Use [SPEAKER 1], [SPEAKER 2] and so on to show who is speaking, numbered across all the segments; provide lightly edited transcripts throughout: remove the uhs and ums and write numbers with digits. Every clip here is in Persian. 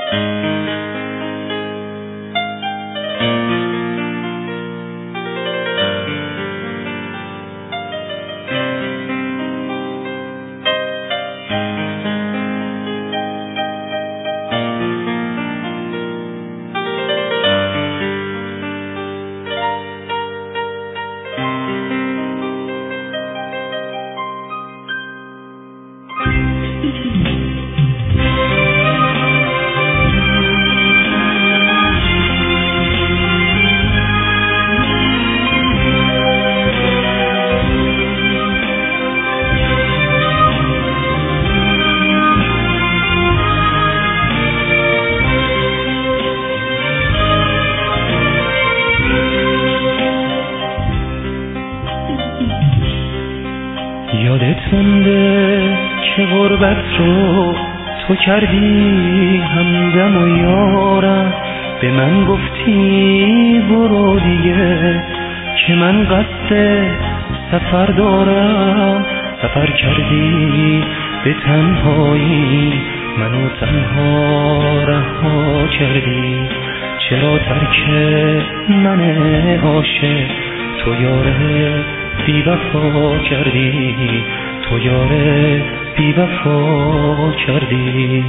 [SPEAKER 1] یادت مونده که غربت رو تو کردی همدم و یارم، به من گفتی برو دیگه که من قصد سفر دارم. سفر کردی به تنهایی، منو تنها رها کردی. چرا ترک من عاشق تو یاره بی وفا کردی، تو یاره بی وفا کردی.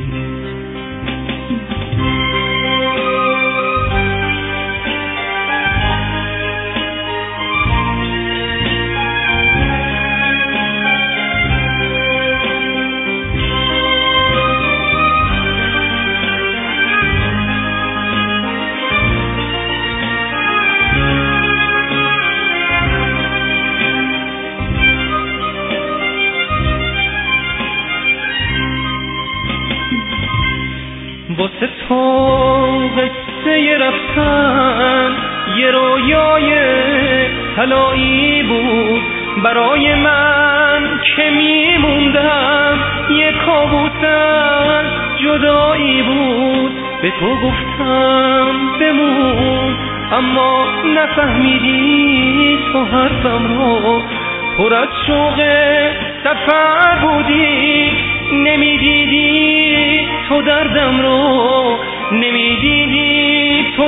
[SPEAKER 1] واسه تو قصه رفتن یه رویای طلایی بود، برای من که میموندم یه کابوس از جدایی بود. به تو گفتم بمون اما نفهمیدی تو حرفم رو، پر از شوق سفر بودی. نمیدیدی تو دردم رو، نمیدیدی تو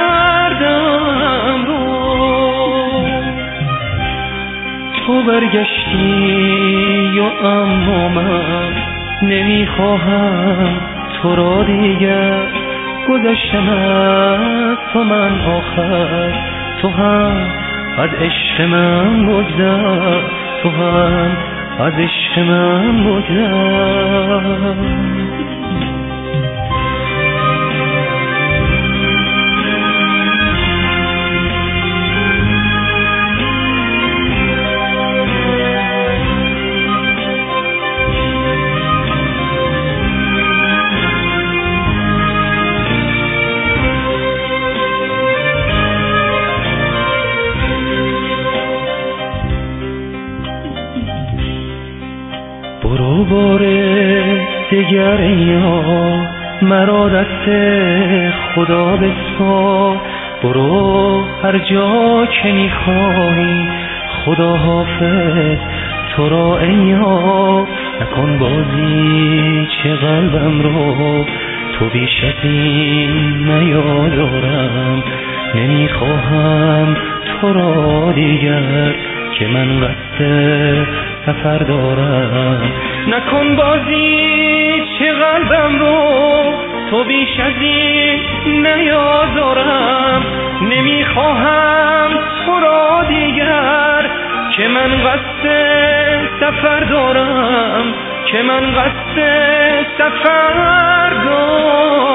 [SPEAKER 1] دردم رو. تو برگشتی و اما من نمیخواهم تو را دیگر. گذشتم از تو من آخر، تو هم از عشق من بگذر، تو هم از عشق من بگذر. برو بار دیگر یا مرا دست خدا بسپار. برو هر جا که میخوایی، خدا حافظ تو را ایا. نکن بازی چه قلبم رو، تو بیش از این نیادارم. نمیخواهم تو را دیگر که من قصد سفر دارم. نکن بازی چه قلبم رو، تو بیش از این نیازارم. نمیخواهم تو را دیگر که من قصد سفر دارم، که من قصد سفر دارم.